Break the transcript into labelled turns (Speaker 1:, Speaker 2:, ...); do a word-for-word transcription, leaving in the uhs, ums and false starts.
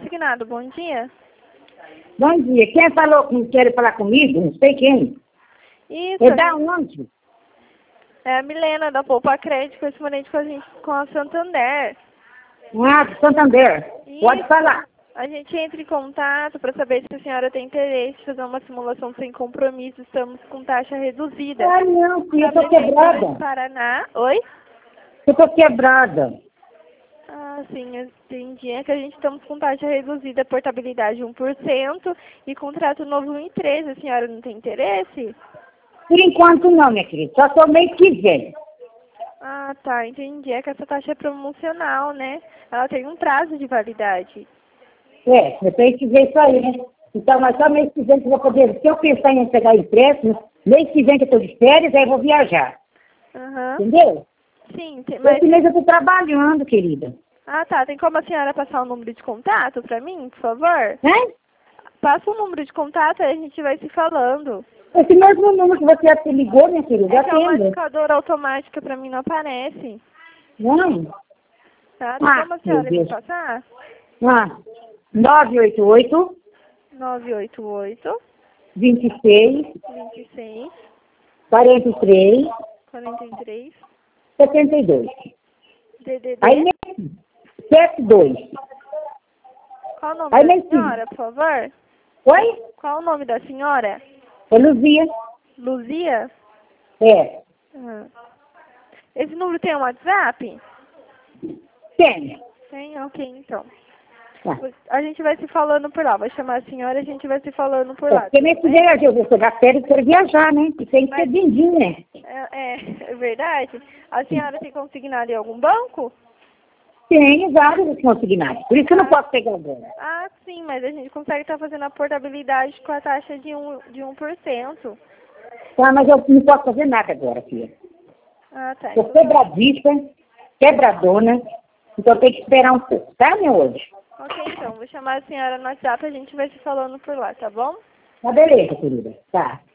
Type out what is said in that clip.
Speaker 1: consignado, bom dia.
Speaker 2: Bom dia. Quem falou que quer falar comigo? Não sei quem.
Speaker 1: Isso,
Speaker 2: É da onde?
Speaker 1: é a Milena da Poupa Crédito, correspondente com a, gente, com a Santander.
Speaker 2: Ah, do Santander. Pode
Speaker 1: Isso.
Speaker 2: falar.
Speaker 1: A gente entra em contato para saber se a senhora tem interesse em fazer uma simulação sem compromisso. Estamos com taxa reduzida.
Speaker 2: Ah, não, filha, eu tô
Speaker 1: Prefeitura de
Speaker 2: quebrada.
Speaker 1: Paraná. Oi?
Speaker 2: Eu tô quebrada.
Speaker 1: Ah, sim, eu entendi. É que a gente estamos com taxa reduzida, portabilidade um por cento e contrato novo um e treze. A senhora não tem interesse?
Speaker 2: Por enquanto não, minha querida. Só sou mês que vem.
Speaker 1: Ah, tá, entendi. É que essa taxa é promocional, né? Ela tem um prazo de validade.
Speaker 2: É, eu tenho que ver isso aí, né? Então, mas só mês que vem que eu vou poder. Se eu pensar em pegar empréstimo, mês que vem que eu tô de férias, aí eu vou viajar.
Speaker 1: Aham.
Speaker 2: Entendeu?
Speaker 1: Sim, tem, mas...
Speaker 2: Esse mês eu tô trabalhando, querida.
Speaker 1: Ah, tá. Tem como a senhora passar o número de contato pra mim, por favor?
Speaker 2: Hein?
Speaker 1: Passa o número de contato e a gente vai se falando.
Speaker 2: Esse mesmo número que você se ligou, minha querida,
Speaker 1: É que é uma
Speaker 2: atenda.
Speaker 1: indicadora automática pra mim não aparece.
Speaker 2: Não?
Speaker 1: Tá? Tem
Speaker 2: Ah,
Speaker 1: como a
Speaker 2: meu
Speaker 1: senhora me
Speaker 2: Deus.
Speaker 1: passar?
Speaker 2: Ah, nove oito oito,
Speaker 1: nove oito oito,
Speaker 2: vinte e seis,
Speaker 1: vinte e seis,
Speaker 2: quarenta e três,
Speaker 1: quarenta e três,
Speaker 2: setenta e dois.
Speaker 1: D D
Speaker 2: Aí
Speaker 1: D.
Speaker 2: mesmo, setenta e dois.
Speaker 1: Qual o nome
Speaker 2: Aí
Speaker 1: da
Speaker 2: mesmo.
Speaker 1: senhora, por favor?
Speaker 2: Oi?
Speaker 1: Qual o nome da senhora?
Speaker 2: É Luzia.
Speaker 1: Luzia?
Speaker 2: É.
Speaker 1: Ah. Esse número tem um WhatsApp?
Speaker 2: Tem.
Speaker 1: Tem? Ok, então.
Speaker 2: Tá.
Speaker 1: A gente vai se falando por lá. Vai chamar a senhora e a gente vai se falando por
Speaker 2: É,
Speaker 1: lá.
Speaker 2: porque mês que vem eu vou pegar férias para viajar, né? E tem que ser
Speaker 1: Mas-
Speaker 2: din-din, né?
Speaker 1: É, é, é verdade? A senhora tem consignado em algum banco?
Speaker 2: Tem vários consignados. Por isso que eu não posso pegar agora.
Speaker 1: Ah, sim, mas a gente consegue estar fazendo a portabilidade com a taxa de um, de um por cento.
Speaker 2: Tá, mas eu não posso fazer nada agora, filha.
Speaker 1: Ah, tá.
Speaker 2: Sou quebradista, quebradona, então tem que esperar um pouco, tá, meu hoje?
Speaker 1: Ok, então. Vou chamar a senhora no WhatsApp e a gente vai se falando por lá, tá bom?
Speaker 2: Tá, beleza, querida. Tá.